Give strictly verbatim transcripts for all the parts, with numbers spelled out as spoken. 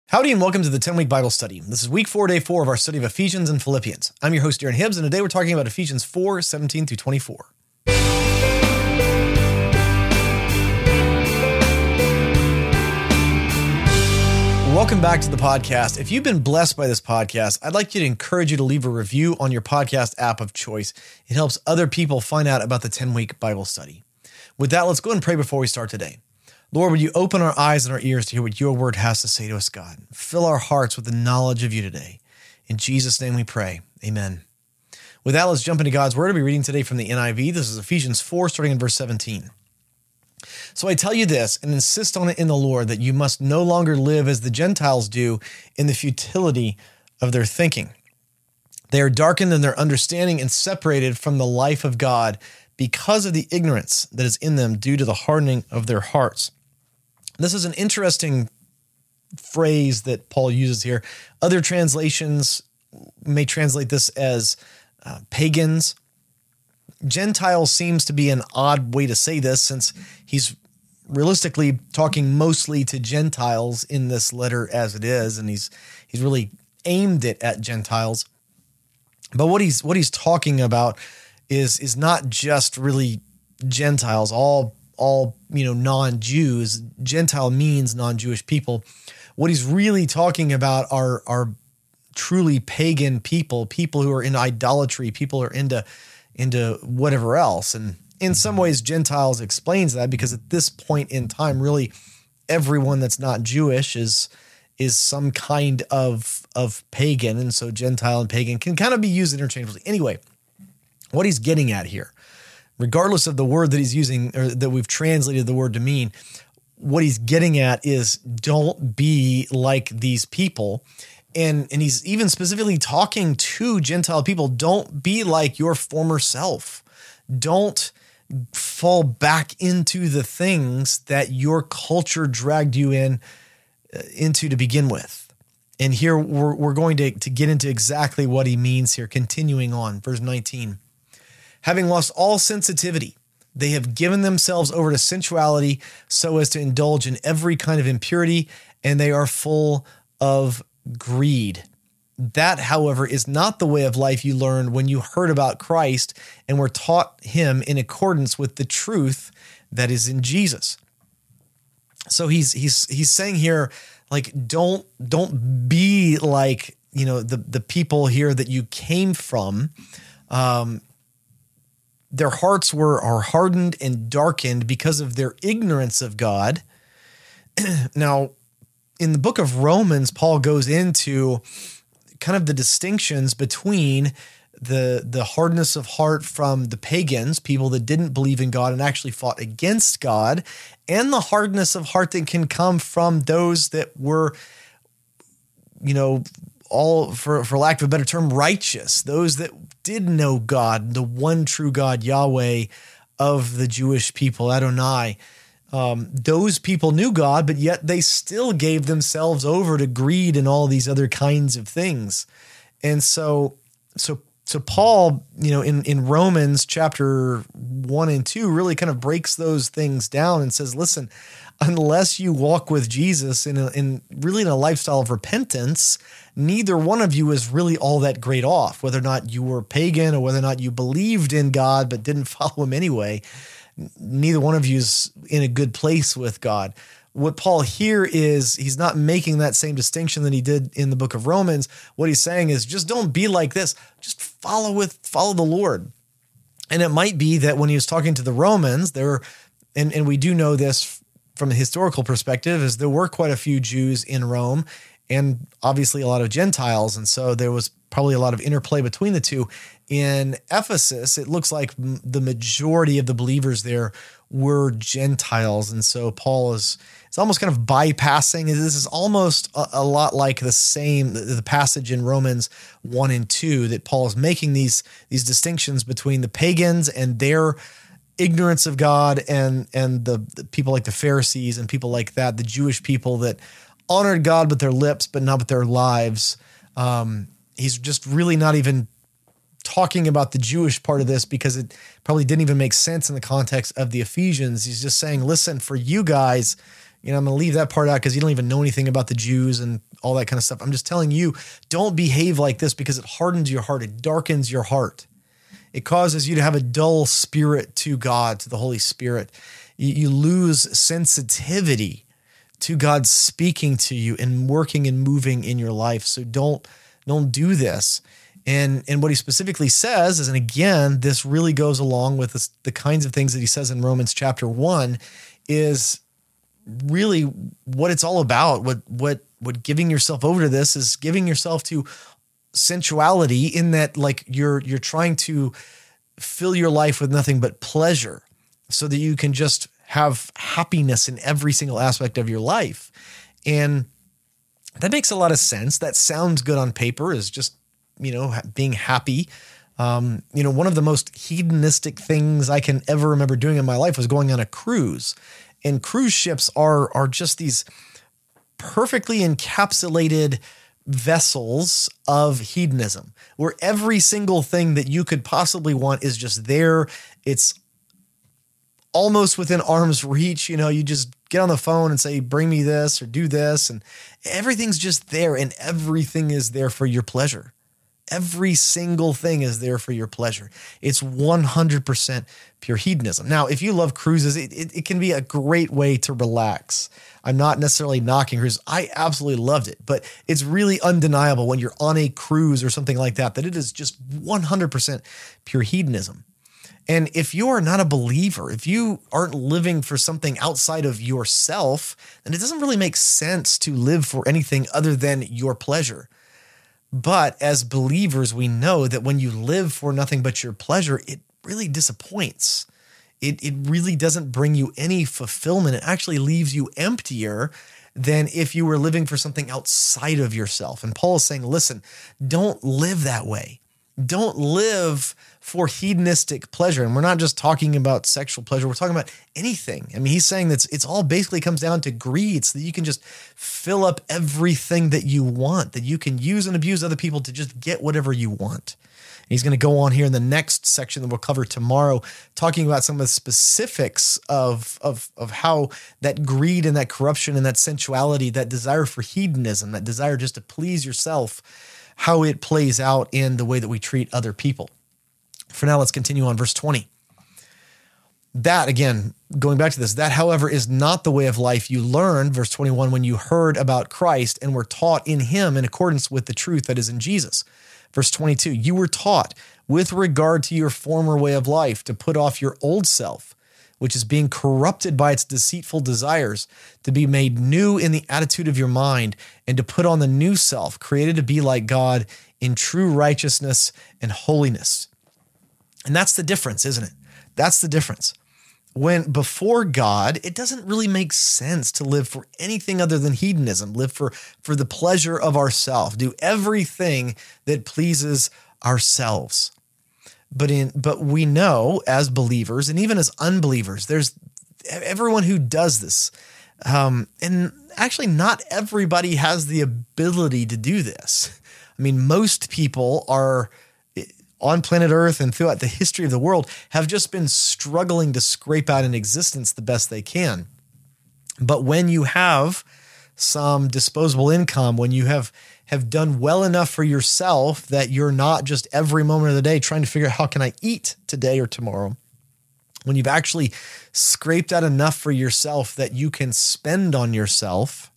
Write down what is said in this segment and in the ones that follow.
Howdy and welcome to the ten-week Bible study. This is week four, day four of our study of Ephesians and Philippians. I'm your host, Darren Hibbs, and today we're talking about Ephesians four, seventeen through twenty-four. Welcome back to the podcast. If you've been blessed by this podcast, I'd like you to encourage you to leave a review on your podcast app of choice. It helps other people find out about the ten-week Bible study. With that, let's go ahead and pray before we start today. Lord, would you open our eyes and our ears to hear what your word has to say to us, God? Fill our hearts with the knowledge of you today. In Jesus' name we pray. Amen. With that, let's jump into God's word. I'll be reading today from the N I V. This is Ephesians four, starting in verse seventeen. So I tell you this and insist on it in the Lord, that you must no longer live as the Gentiles do in the futility of their thinking. They are darkened in their understanding and separated from the life of God because of the ignorance that is in them due to the hardening of their hearts. This is an interesting phrase that Paul uses here. Other translations may translate this as uh, pagans. Gentiles seems to be an odd way to say this, since he's realistically talking mostly to Gentiles in this letter as it is, and he's he's really aimed it at Gentiles. But what he's what he's talking about is is not just really Gentiles, all all, you know, non-Jews. Gentile means non-Jewish people. What he's really talking about are, are truly pagan people, people who are in idolatry, people who are into, into whatever else. And in some ways, Gentiles explains that, because at this point in time, really everyone that's not Jewish is, is some kind of, of pagan. And so Gentile and pagan can kind of be used interchangeably. Anyway, what he's getting at here, regardless of the word that he's using, or that we've translated the word to mean, what he's getting at is don't be like these people. And, and he's even specifically talking to Gentile people. Don't be like your former self. Don't fall back into the things that your culture dragged you in uh, into to begin with. And here we're, we're going to, to get into exactly what he means here. Continuing on, verse nineteen. Having lost all sensitivity, they have given themselves over to sensuality so as to indulge in every kind of impurity, and they are full of greed. That, however, is not the way of life you learned when you heard about Christ and were taught him in accordance with the truth that is in Jesus. So he's he's he's saying here, like, don't don't be like, you know, the the people here that you came from. Um, Their hearts were are hardened and darkened because of their ignorance of God. Now, in the book of Romans, Paul goes into kind of the distinctions between the, the hardness of heart from the pagans, people that didn't believe in God and actually fought against God, and the hardness of heart that can come from those that were, you know, all, for, for lack of a better term, righteous, those that did know God, the one true God, Yahweh of the Jewish people, Adonai. Um, those people knew God, but yet they still gave themselves over to greed and all these other kinds of things. And so, so, so Paul, you know, in, in Romans chapter one and two really kind of breaks those things down and says, listen, unless you walk with Jesus in a, in really in a lifestyle of repentance, neither one of you is really all that great off. Whether or not you were pagan or whether or not you believed in God but didn't follow him anyway, neither one of you is in a good place with God. What Paul here is, he's not making that same distinction that he did in the book of Romans. What he's saying is, just don't be like this. Just follow with follow the Lord. And it might be that when he was talking to the Romans, there, and, and we do know this from a historical perspective, is there were quite a few Jews in Rome and obviously a lot of Gentiles. And so there was probably a lot of interplay between the two. In Ephesus, it looks like the majority of the believers there were Gentiles. And so Paul is, it's almost kind of bypassing. This is almost a, a lot like the same, the, the passage in Romans one and two, that Paul is making these, these distinctions between the pagans and their ignorance of God and, and the, the people like the Pharisees and people like that, the Jewish people that honored God with their lips, but not with their lives. Um, he's just really not even talking about the Jewish part of this, because it probably didn't even make sense in the context of the Ephesians. He's just saying, listen, for you guys, you know, I'm going to leave that part out because you don't even know anything about the Jews and all that kind of stuff. I'm just telling you, don't behave like this because it hardens your heart. It darkens your heart. It causes you to have a dull spirit to God, to the Holy Spirit. You, you lose sensitivity to God speaking to you and working and moving in your life. So don't, don't do this. And, and what he specifically says is, and again, this really goes along with this, the kinds of things that he says in Romans chapter one, is really what it's all about. What, what, what giving yourself over to this is giving yourself to sensuality, in that like you're, you're trying to fill your life with nothing but pleasure so that you can just have happiness in every single aspect of your life. And that makes a lot of sense. That sounds good on paper, is just, you know, being happy. Um, you know, one of the most hedonistic things I can ever remember doing in my life was going on a cruise. And cruise ships are, are just these perfectly encapsulated vessels of hedonism, where every single thing that you could possibly want is just there. It's almost within arm's reach. You know, you just get on the phone and say, bring me this or do this. And everything's just there, and everything is there for your pleasure. Every single thing is there for your pleasure. It's one hundred percent pure hedonism. Now, if you love cruises, it, it, it can be a great way to relax. I'm not necessarily knocking cruises. I absolutely loved it, but it's really undeniable when you're on a cruise or something like that, that it is just one hundred percent pure hedonism. And if you are not a believer, if you aren't living for something outside of yourself, then it doesn't really make sense to live for anything other than your pleasure. But as believers, we know that when you live for nothing but your pleasure, it really disappoints. It, it really doesn't bring you any fulfillment. It actually leaves you emptier than if you were living for something outside of yourself. And Paul is saying, listen, don't live that way. Don't live for hedonistic pleasure. And we're not just talking about sexual pleasure. We're talking about anything. I mean, he's saying that it's all basically comes down to greed, so that you can just fill up everything that you want, that you can use and abuse other people to just get whatever you want. And he's going to go on here in the next section that we'll cover tomorrow, talking about some of the specifics of, of, of how that greed and that corruption and that sensuality, that desire for hedonism, that desire just to please yourself, how it plays out in the way that we treat other people. For now, let's continue on verse twenty. That, again, going back to this, that, however, is not the way of life you learned, verse twenty-one, when you heard about Christ and were taught in him in accordance with the truth that is in Jesus. Verse twenty-two, you were taught with regard to your former way of life to put off your old self, which is being corrupted by its deceitful desires, to be made new in the attitude of your mind, and to put on the new self, created to be like God in true righteousness and holiness. And that's the difference, isn't it? That's the difference. When before God, it doesn't really make sense to live for anything other than hedonism, live for, for the pleasure of ourselves, do everything that pleases ourselves. But in but we know as believers, and even as unbelievers, there's everyone who does this. Um, and actually not everybody has the ability to do this. I mean, most people are on planet Earth and throughout the history of the world have just been struggling to scrape out an existence the best they can. But when you have some disposable income, when you have, have done well enough for yourself that you're not just every moment of the day trying to figure out how can I eat today or tomorrow, when you've actually scraped out enough for yourself that you can spend on yourself,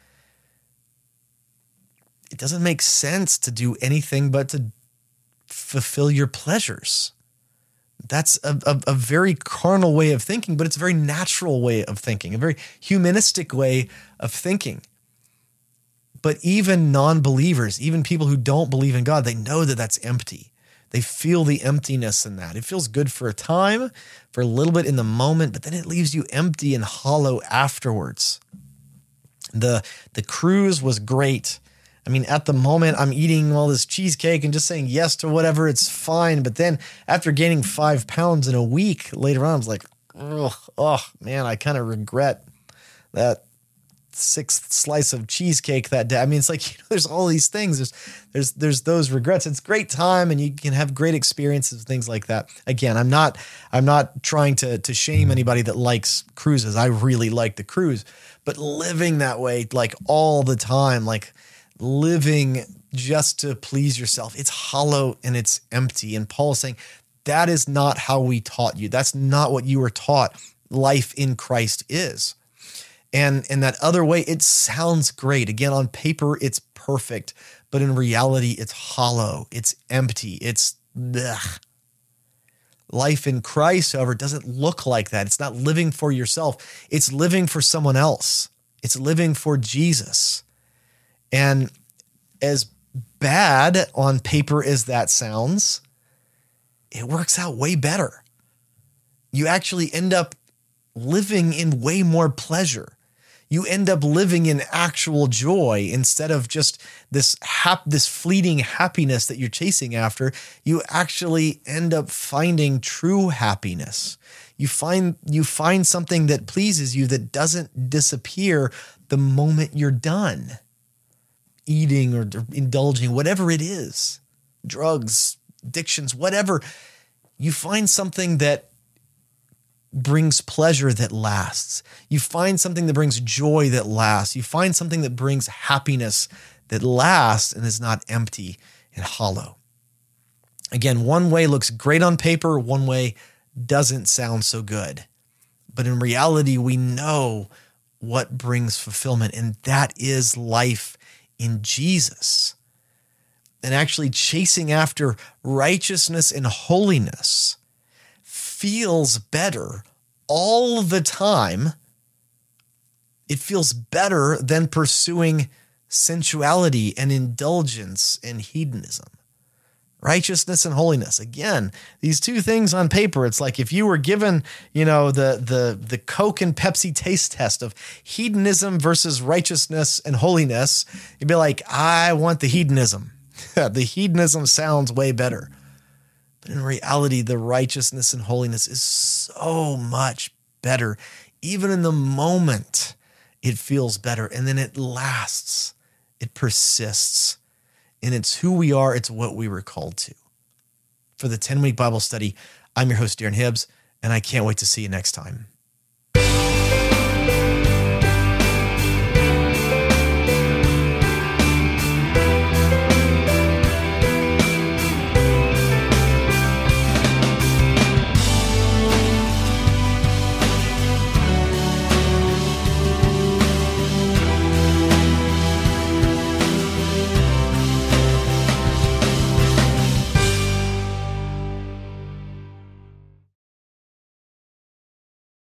it doesn't make sense to do anything but to fulfill your pleasures. That's a, a, a very carnal way of thinking, but it's a very natural way of thinking, a very humanistic way of thinking. But even non-believers, even people who don't believe in God, they know that that's empty. They feel the emptiness in that. It feels good for a time, for a little bit in the moment, but then it leaves you empty and hollow afterwards. The, the cruise was great. I mean, at the moment, I'm eating all this cheesecake and just saying yes to whatever, it's fine. But then after gaining five pounds in a week later on, I was like, oh, oh man, I kind of regret that sixth slice of cheesecake that day. I mean, it's like, you know, there's all these things. There's, there's, there's those regrets. It's great time and you can have great experiences, things like that. Again, I'm not, I'm not trying to, to shame anybody that likes cruises. I really like the cruise, but living that way, like all the time, like, living just to please yourself. It's hollow and it's empty. And Paul is saying, that is not how we taught you. That's not what you were taught life in Christ is. And in that other way, it sounds great. Again, on paper, it's perfect, but in reality, it's hollow. It's empty. It's blech. Life in Christ, however, doesn't look like that. It's not living for yourself. It's living for someone else. It's living for Jesus. And as bad on paper as that sounds, it works out way better. You actually end up living in way more pleasure. You end up living in actual joy instead of just this hap- this fleeting happiness that you're chasing after. You actually end up finding true happiness. You find you find something that pleases you that doesn't disappear the moment you're done eating or indulging, whatever it is, drugs, addictions, whatever. You find something that brings pleasure that lasts. You find something that brings joy that lasts. You find something that brings happiness that lasts and is not empty and hollow. Again, one way looks great on paper, one way doesn't sound so good. But in reality, we know what brings fulfillment, and that is life in Jesus. And actually chasing after righteousness and holiness feels better all the time. It feels better than pursuing sensuality and indulgence and hedonism. Righteousness and holiness. Again, these two things on paper, it's like if you were given, you know, the the the Coke and Pepsi taste test of hedonism versus righteousness and holiness, you'd be like, I want the hedonism. The hedonism sounds way better. But in reality, the righteousness and holiness is so much better. Even in the moment, it feels better. And then it lasts. It persists. And it's who we are. It's what we were called to. For the ten-week Bible study, I'm your host, Darren Hibbs, and I can't wait to see you next time.